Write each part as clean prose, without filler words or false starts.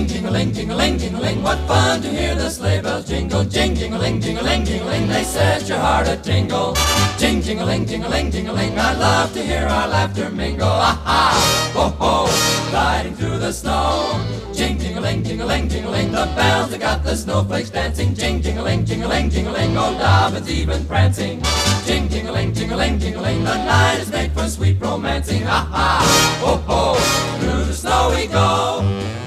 jing-a-ling, jing-a-ling, jing-a-ling. What fun to hear the sleigh bells jingle. Jing-a-ling, jing-a-ling, jing-a-ling. They set your heart a tingle. Jing-a-ling, jing-a-ling, jing-a-ling. I love to hear our laughter mingle. Ah-ha, ho-ho, gliding through the snow. Jing-a-ling, jing-a-ling, jing-a-ling. The bells that got the snowflakes dancing. Jing-a-ling, jing-a-ling, jing-a-ling. Oh, Dobbin's even prancing. Jing-a-ling, jing-a-ling, jing-a-ling. The night is made for sweet romancing. Ha-ha, ho-ho, through the snow we go.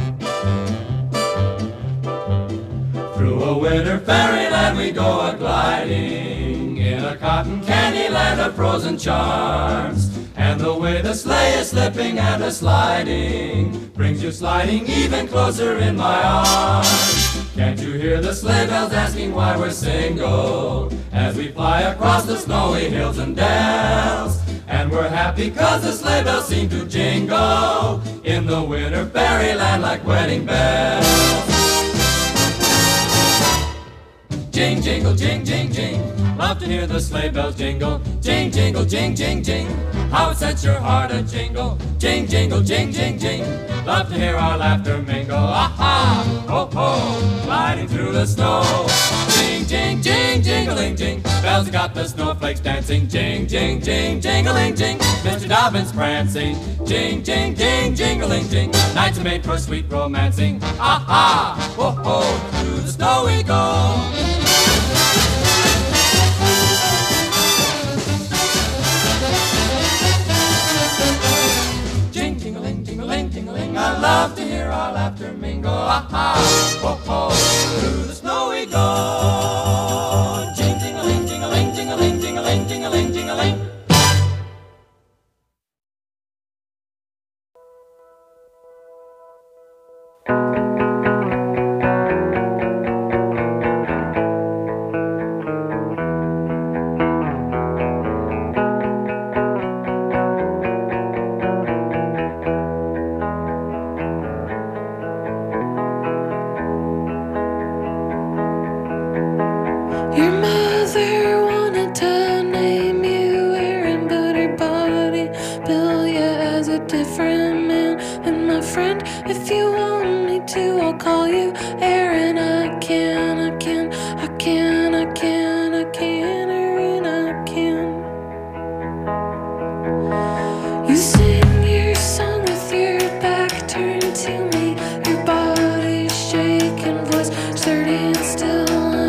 Through a winter fairyland we go a-gliding, in a cotton candy land of frozen charms. And the way the sleigh is slipping and a-sliding brings you sliding even closer in my arms. Can't you hear the sleigh bells asking why we're single, as we fly across the snowy hills and dales? And we're happy 'cause the sleigh bells seem to jingle in the winter fairyland like wedding bells. Jing, jingle, jing, jing, jing. Love to hear the sleigh bells jingle. Jing, jingle, jing, jing, jing. How it sets your heart a jingle. Jing, jingle, jing, jing, jing. Love to hear our laughter mingle. Aha, ho, ho, gliding through the snow. Jing, jing, jing, jingling, jing. Bells got the snowflakes dancing. Jing, jing, jing, jingling, jing. Mr. Dobbin's prancing. Jing, jing, jing, jingling, jing. Nights are made for sweet romancing. Aha, ho, ho, through the snow we go. I love to hear our laughter mingle. Ah-ha, ho-ho, through the snow we go. Jing-jing-a-ling, jing-a-ling, jing-a-ling, jing-a-ling, jing-a-ling, jing-a-ling. Your mother wanted to name you Aaron, but her body built you as a different man. And my friend, if you want me to, I'll call you Aaron. I can, Aaron, I can. You sing your song with your back turned to me, your body shaking, voice sturdy and still.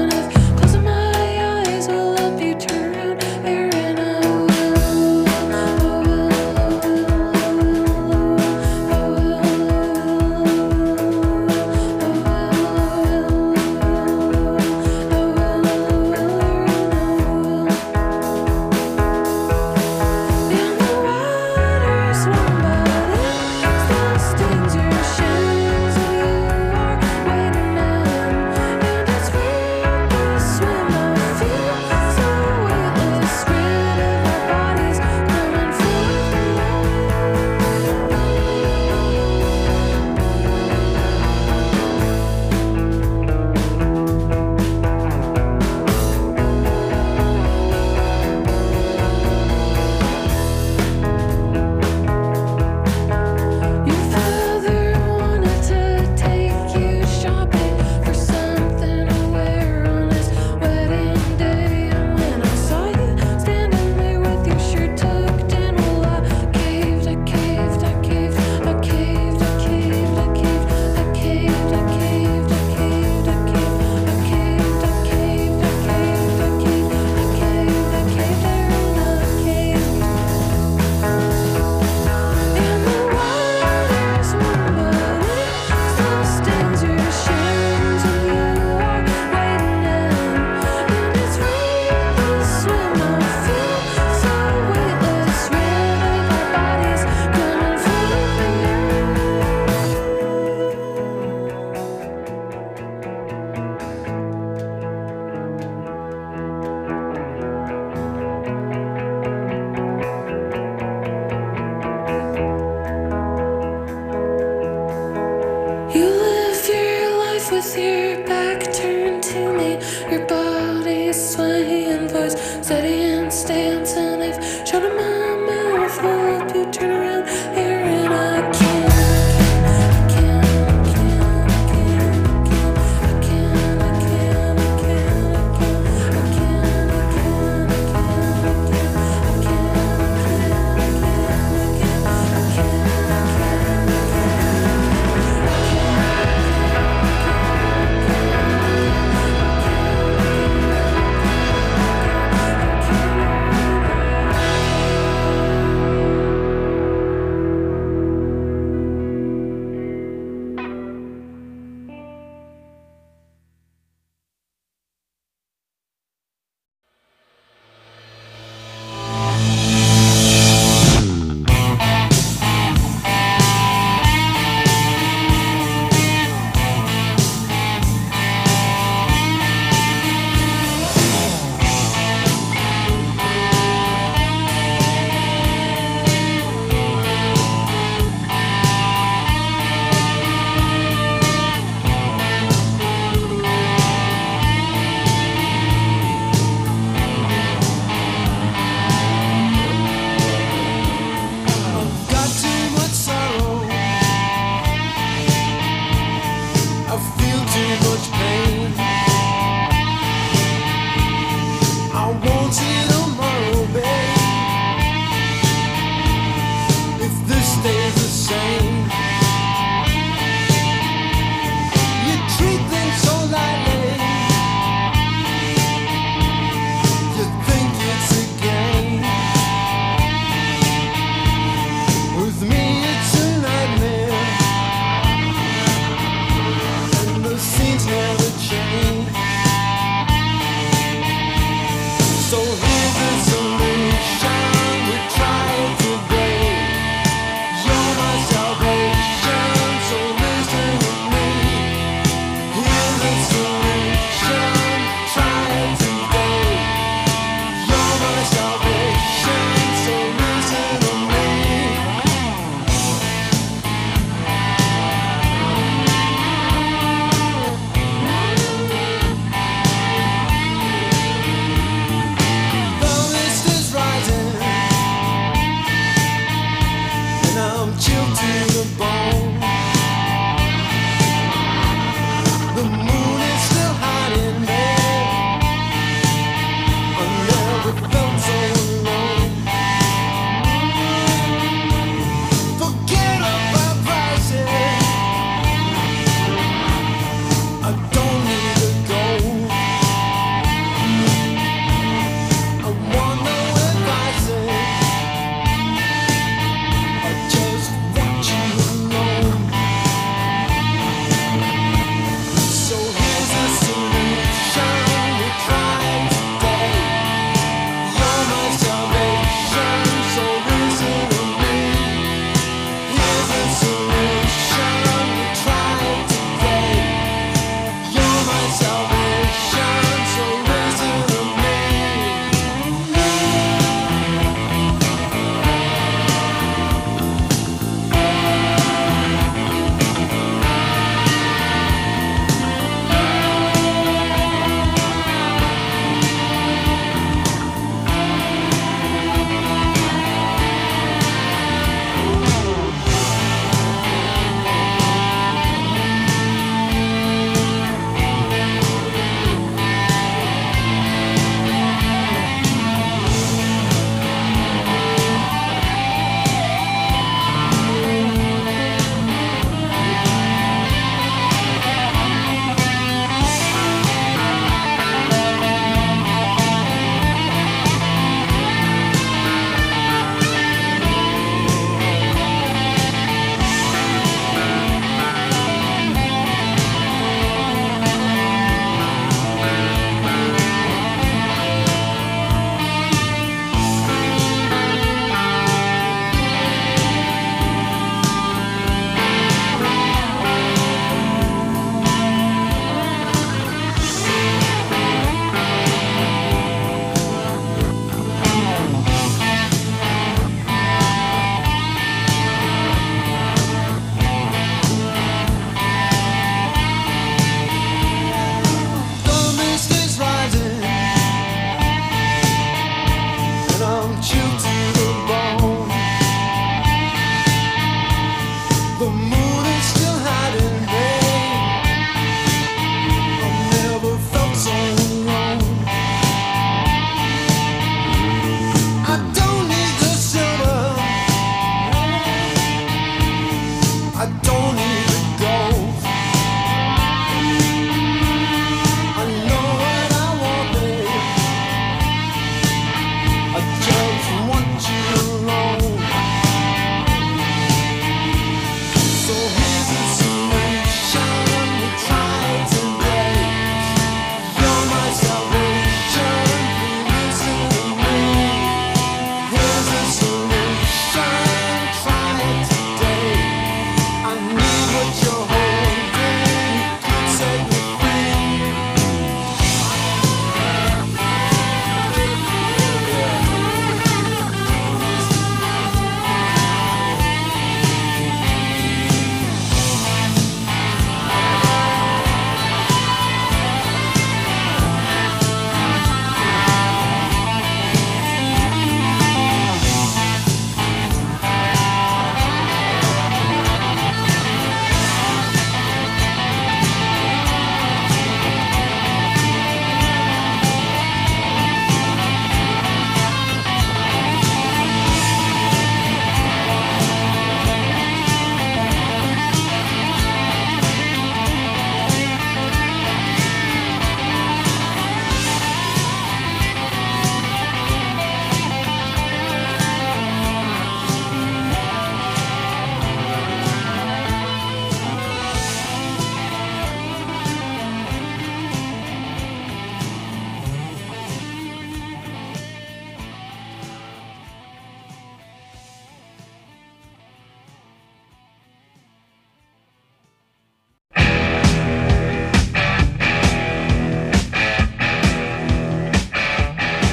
With your back turned to me, your body swaying, voice steady and stance. And if shut up my mouth, will help you turn around here. And I can.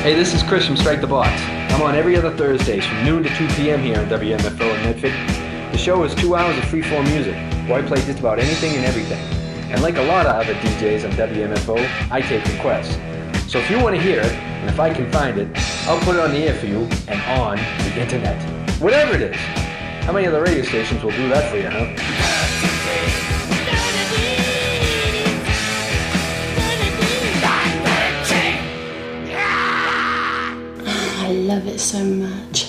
Hey, this is Chris from Strike the Box. I'm on every other Thursdays from noon to 2 p.m. here on WMFO in Medford. The show is 2 hours of free-form music, where I play just about anything and everything. And like a lot of other DJs on WMFO, I take requests. So if you want to hear it, and if I can find it, I'll put it on the air for you and on the internet. Whatever it is. How many other radio stations will do that for you, huh? I love it so much.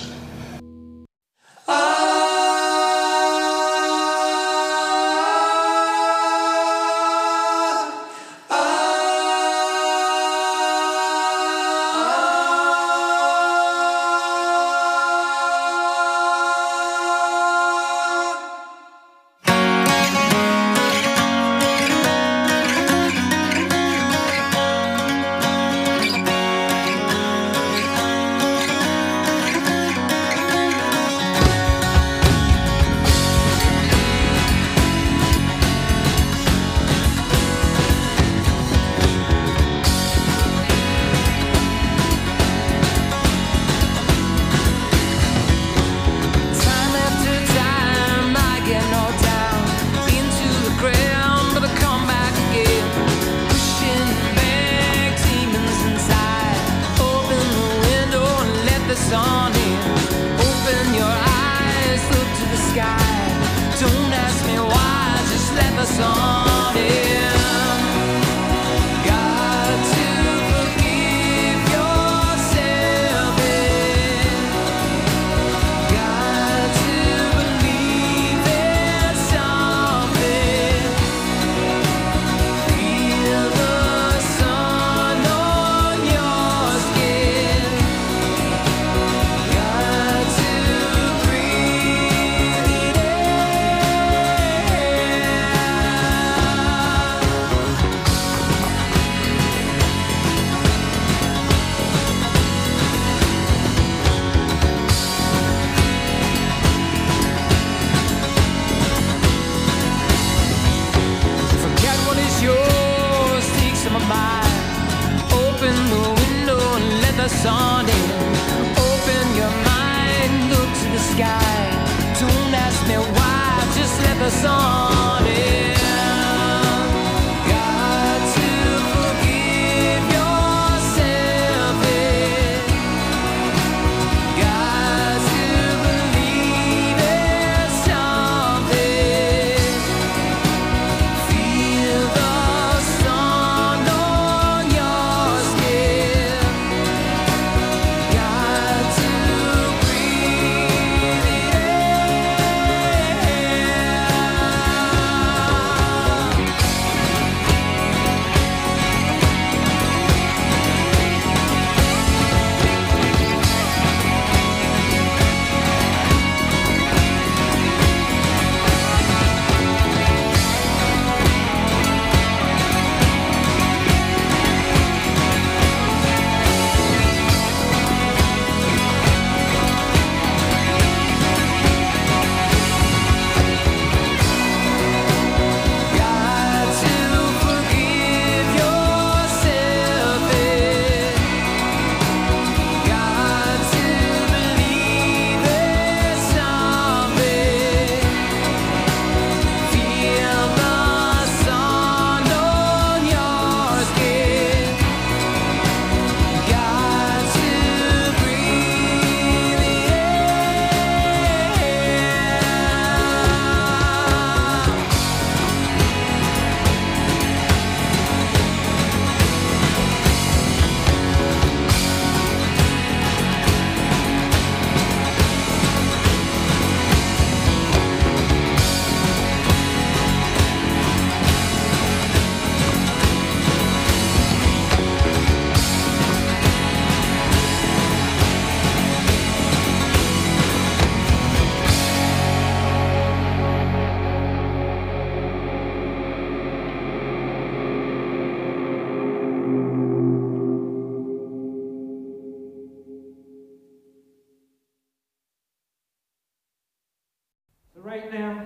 Right now,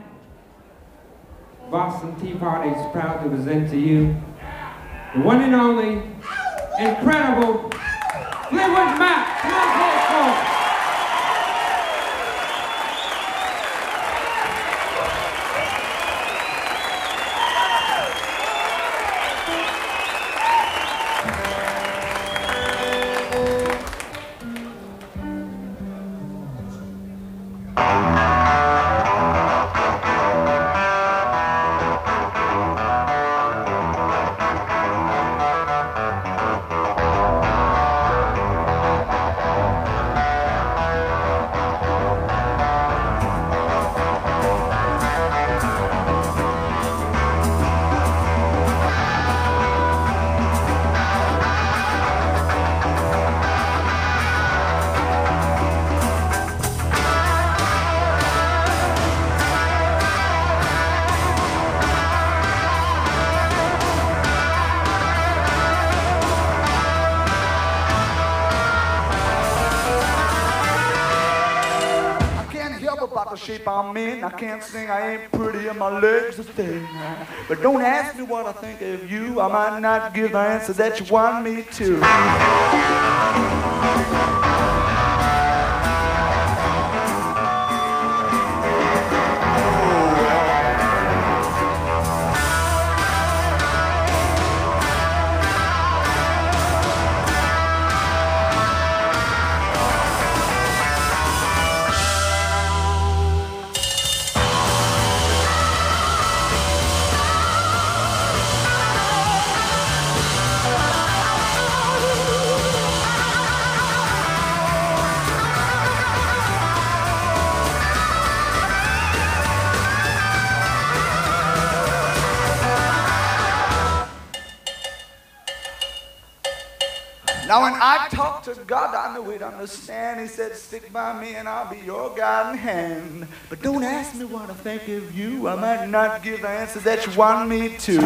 Boston Tea Party is proud to present to you the one and only, incredible Fleetwood Mac, come on, Paul. Shape I'm in, I can't sing, I ain't pretty, and my legs are thin. But don't ask me what I think of you, I might not give the answer that you want me to. Now when I talked to God, I knew he'd understand. He said, stick by me and I'll be your guiding hand. But don't ask me what I think of you. I might not give the answers that you want me to.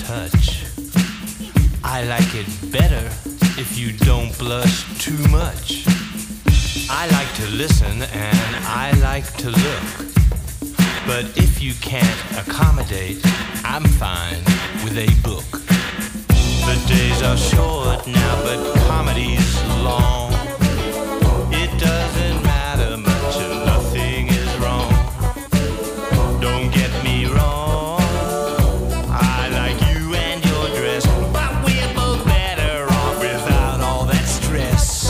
touch. I like it better if you don't blush too much. I like to listen and I like to look. But if you can't accommodate, I'm fine with a book. The days are short now, but comedy's long. It doesn't matter much and nothing is wrong. Don't get me wrong, I like you and your dress, but we're both better off without all that stress.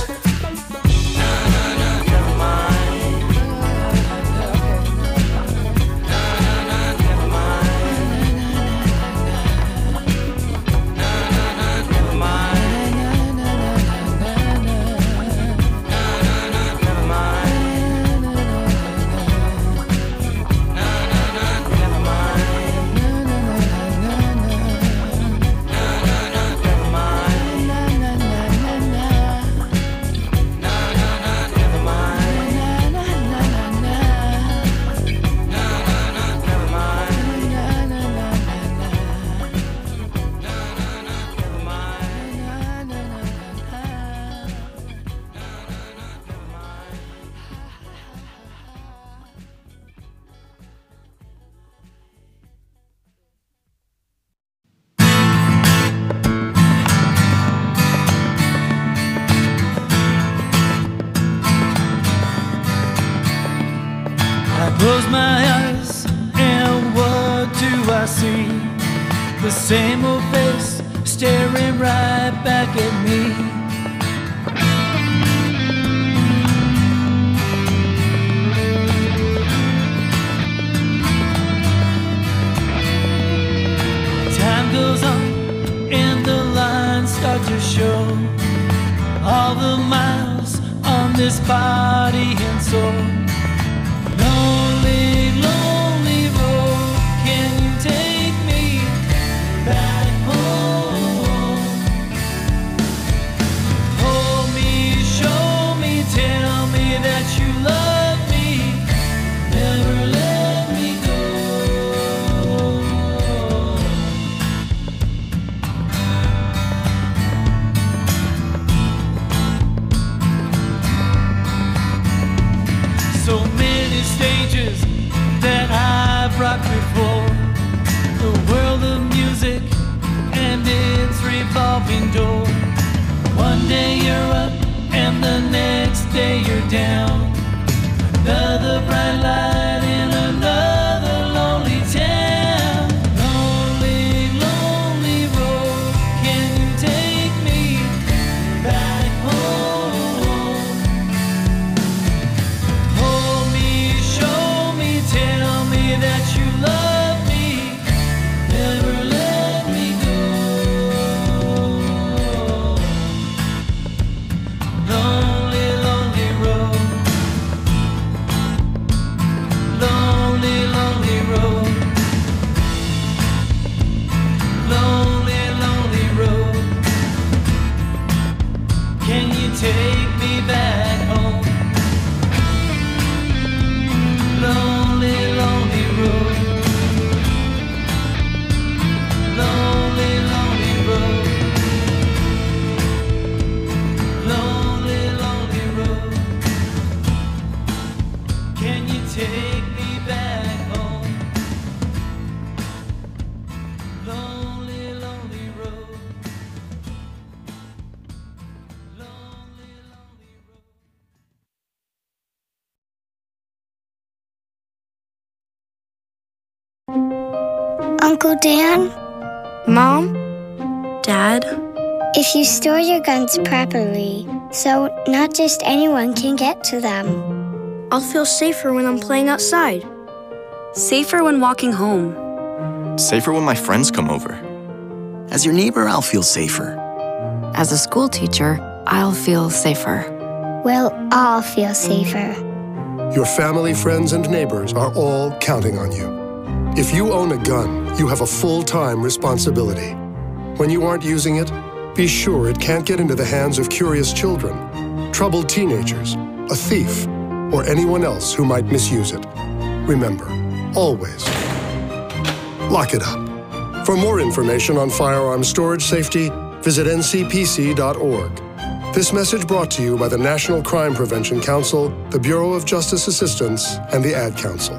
Never mind. Never mind. Never mind. I close my eyes and what do I see? The same old face staring right back at me. Time goes on and the lines start to show all the miles on this body and soul. Lonely, lonely road, can you take me back home? Hold me, show me, tell me that you love me, never let me go. So many stages that I've rocked before, the world of music and its revolving door. One day you're up and the next day you're down. Another bright light in another lonely town. Lonely, lonely road, can you take me back home? Hold me, show me, tell me that you love me, never let me go. Lonely, lonely road. Lonely, lonely road. Lonely, lonely road. Can you take me back home? Lonely, lonely road. Lonely, lonely road. Lonely, lonely road. Can you take me back home? Lonely, lonely road. Lonely, lonely road. Uncle Dan? Mom? Dad? If you store your guns properly, so not just anyone can get to them. I'll feel safer when I'm playing outside. Safer when walking home. Safer when my friends come over. As your neighbor, I'll feel safer. As a school teacher, I'll feel safer. We'll all feel safer. Your family, friends, and neighbors are all counting on you. If you own a gun, you have a full-time responsibility. When you aren't using it, be sure it can't get into the hands of curious children, troubled teenagers, a thief, or anyone else who might misuse it. Remember, always, lock it up. For more information on firearms storage safety, visit ncpc.org. This message brought to you by the National Crime Prevention Council, the Bureau of Justice Assistance, and the Ad Council.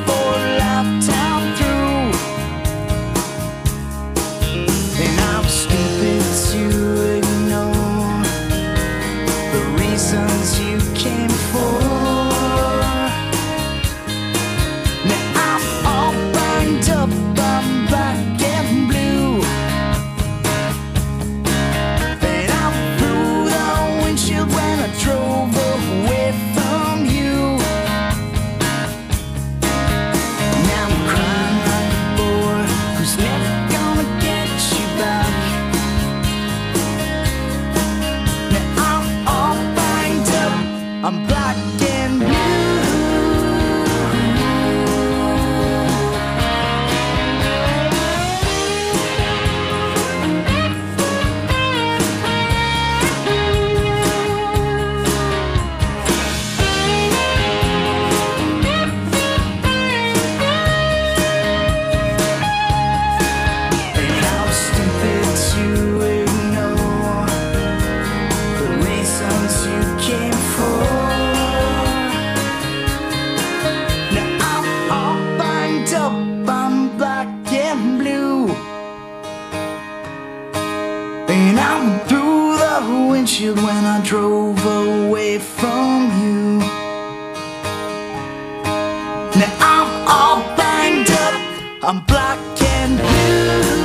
And I'm I drove away from you. Now I'm all banged up, I'm black and blue.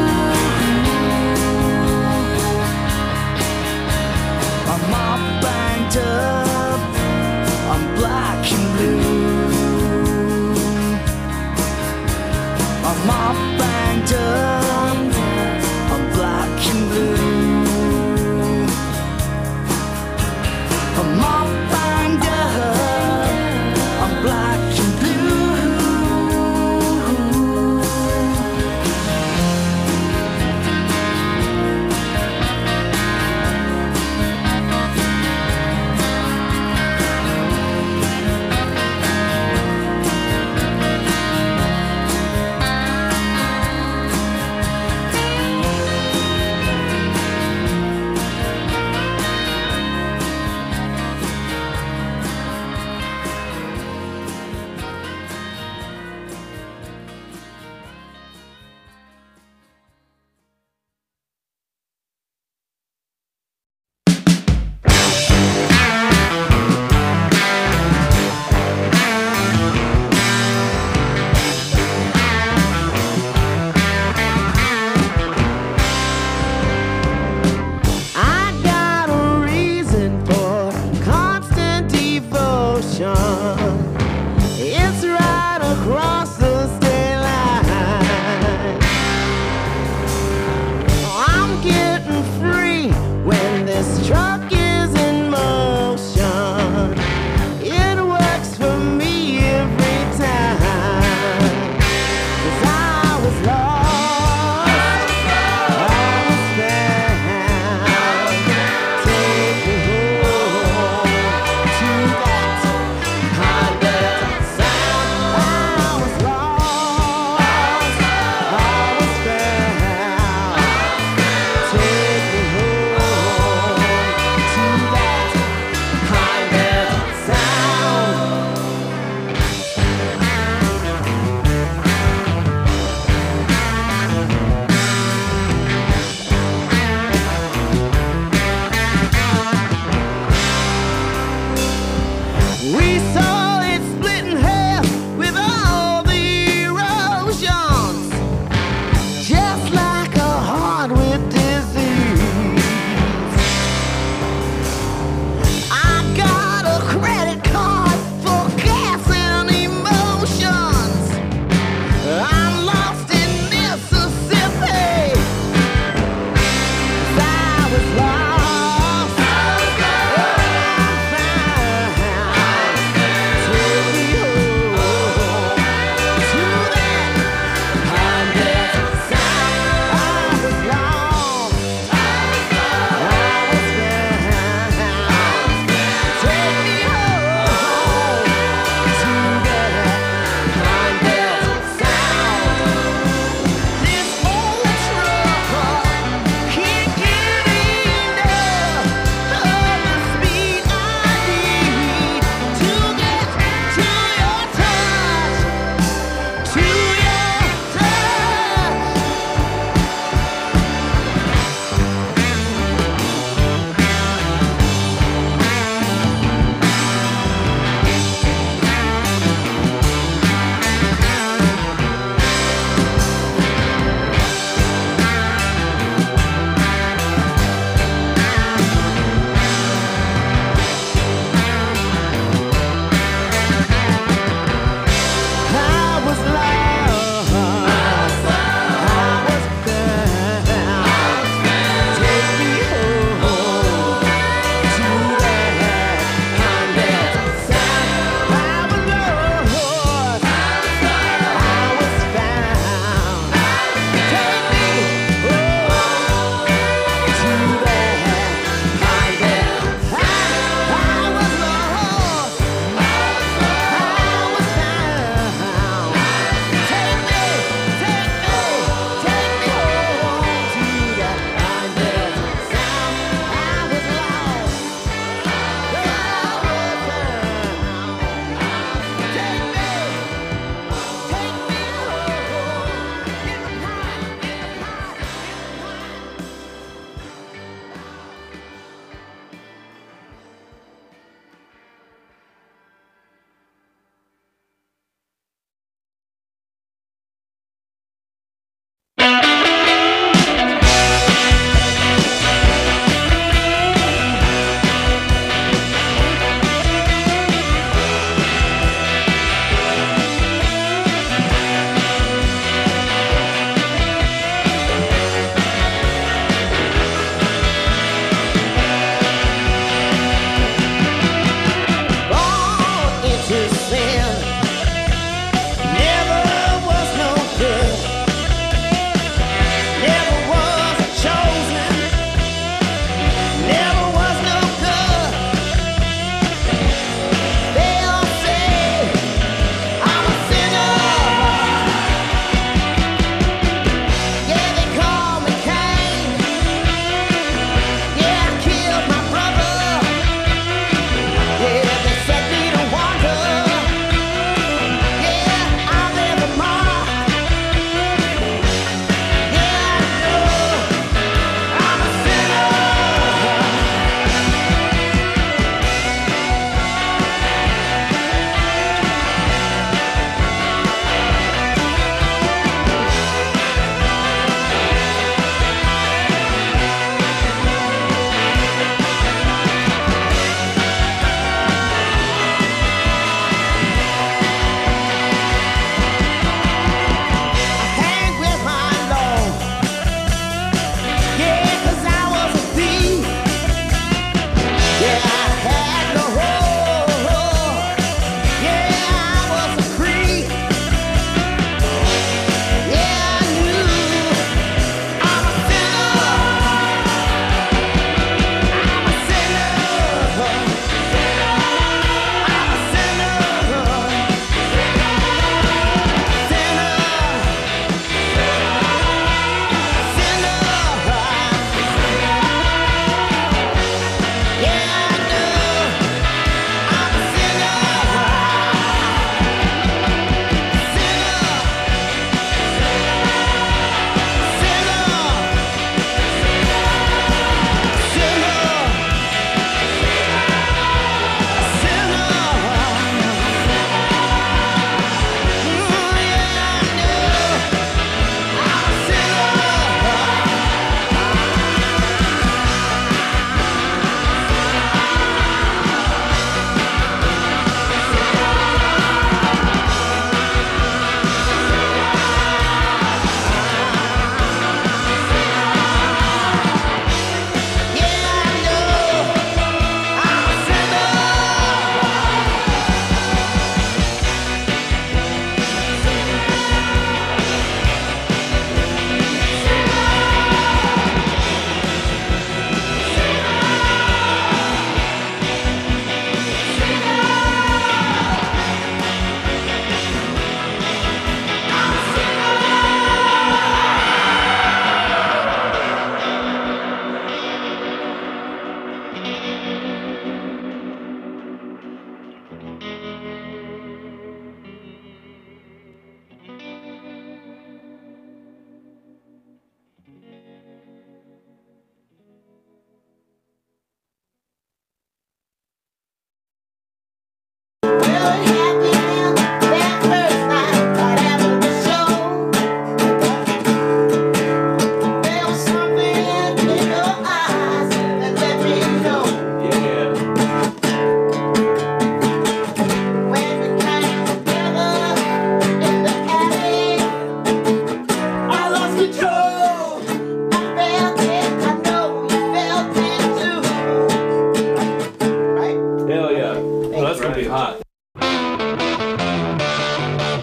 I'm all banged up, I'm black and blue. I'm all banged up, I'm black and blue. I'm all banged up, I'm black and blue.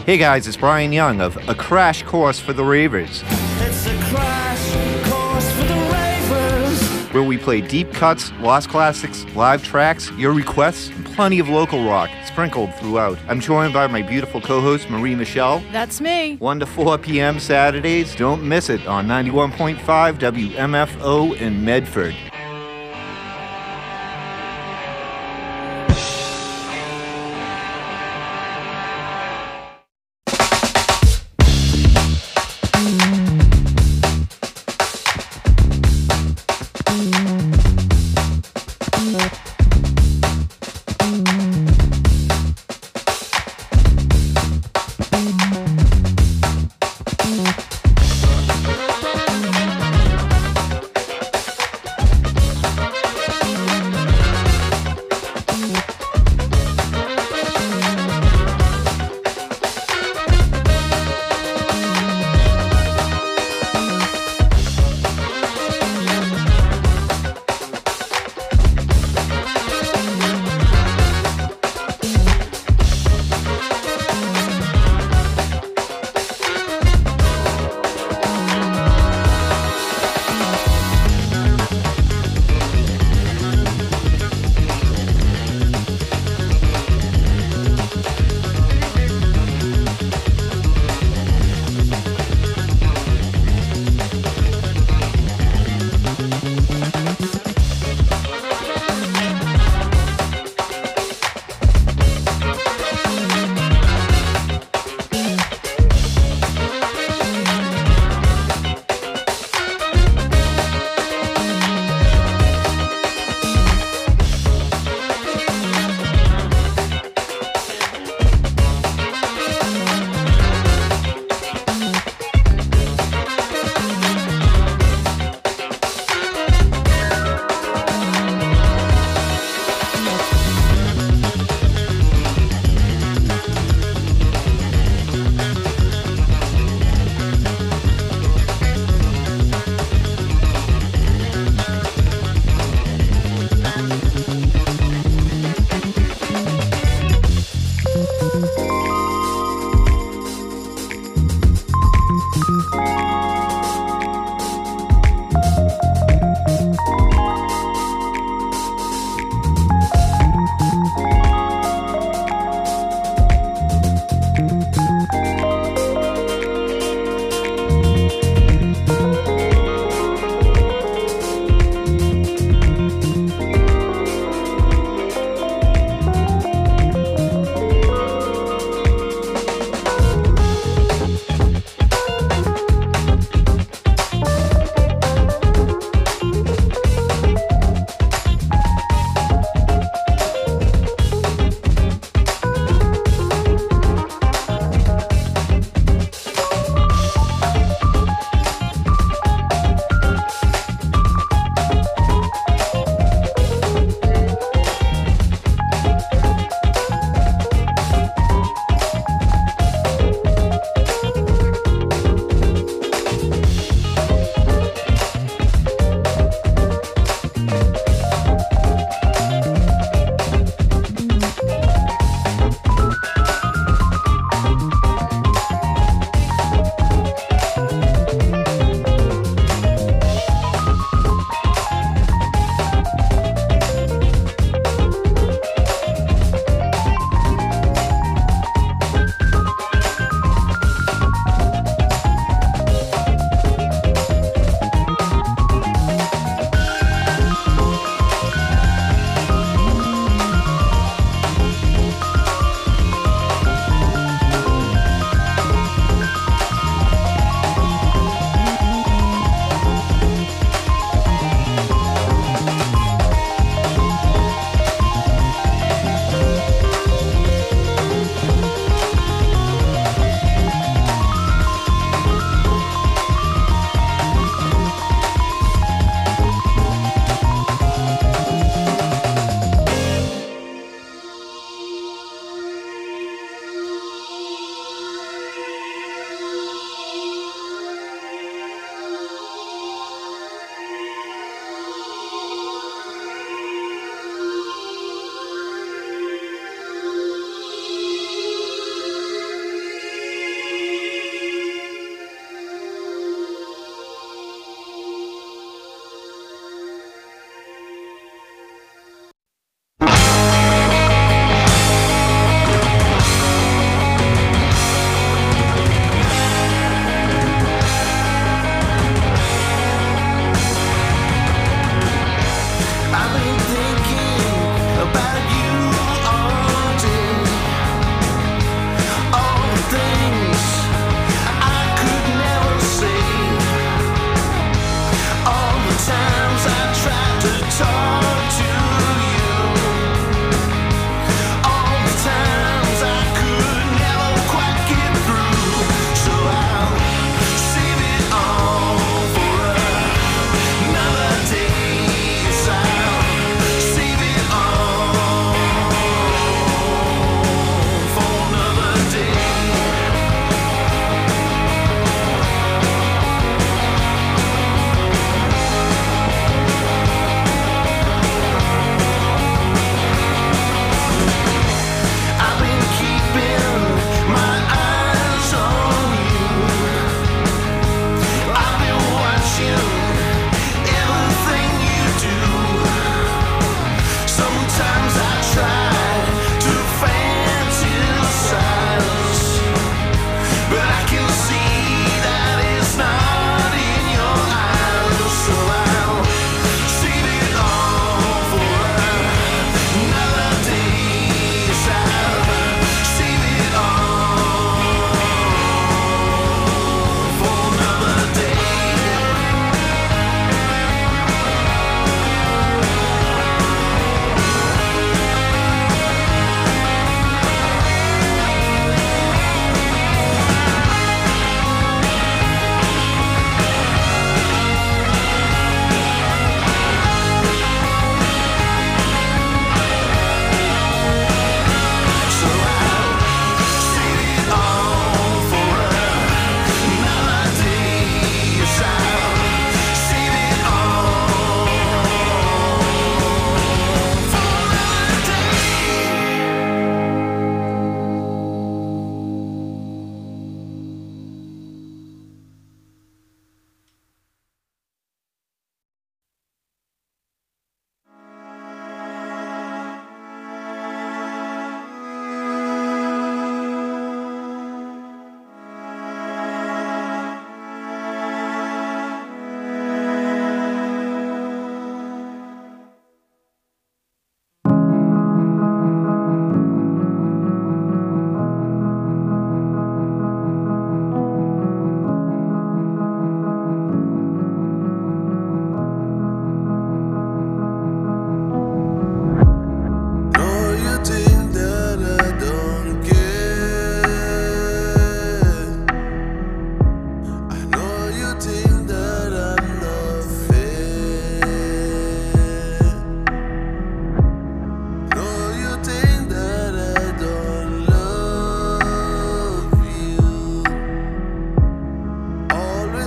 Hey guys, it's Brian Young of A Crash Course for the Ravers. It's a crash course for the ravers. Where we play deep cuts, lost classics, live tracks, your requests, and plenty of local rock sprinkled throughout. I'm joined by my beautiful co-host, Marie Michelle. That's me. 1 to 4 p.m. Saturdays. Don't miss it on 91.5 WMFO in Medford.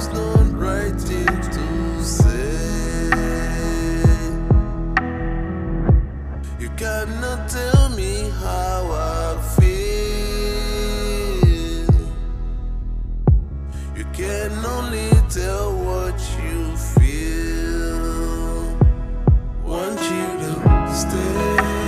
there's no right thing to say. You cannot tell me how I feel. You can only tell what you feel. Want you to stay.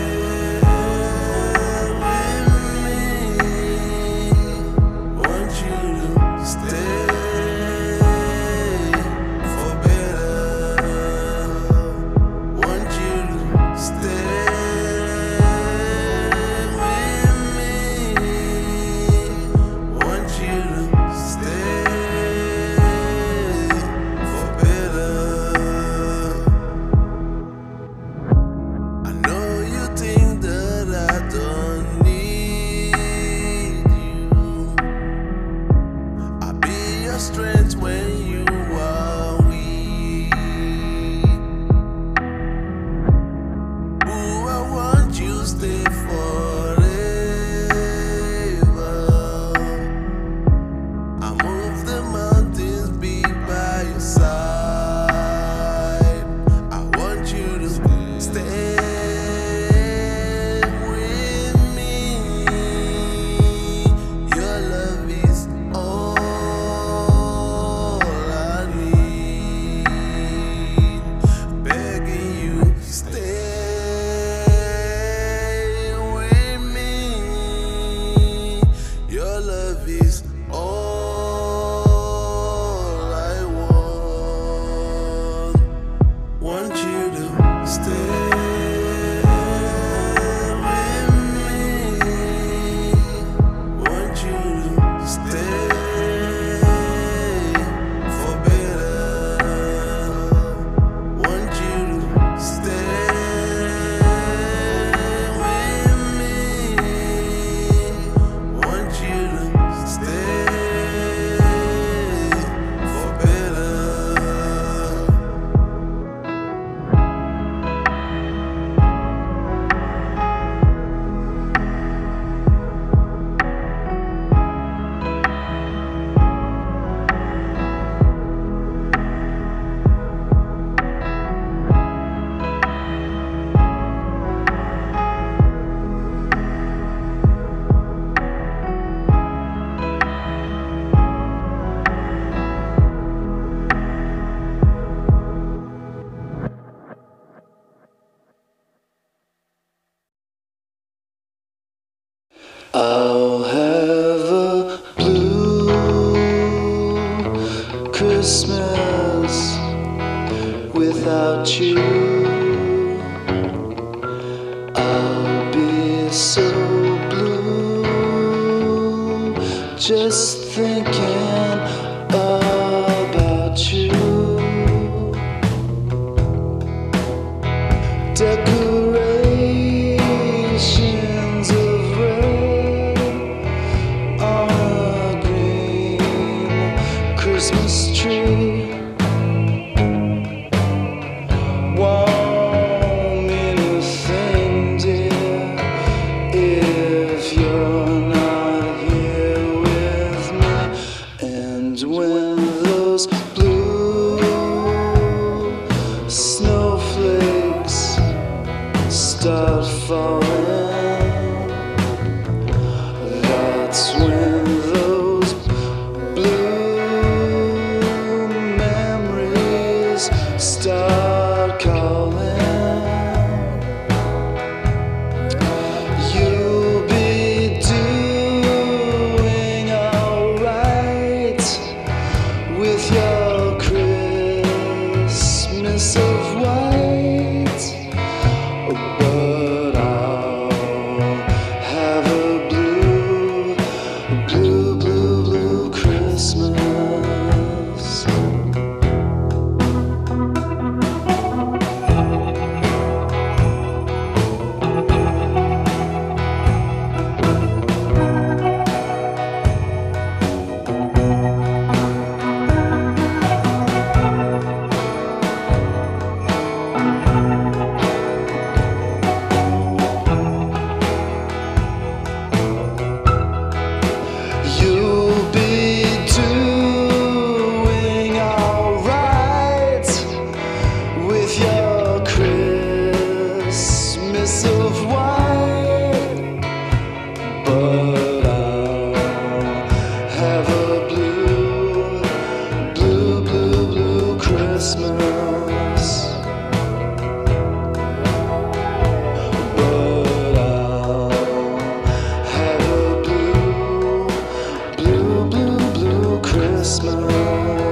Strength when you are weak. Ooh, I want you to stay forever. I move the mountains, be by your side. I want you to stay with me. Your love is all I'll have a blue Christmas without you. I'll be so blue just thinking about you. Decorations of Christmas tree. Won't mean a thing, dear, if you're not here with me. And when those blue snowflakes start falling, that's when those start calling. You'll be doing alright with your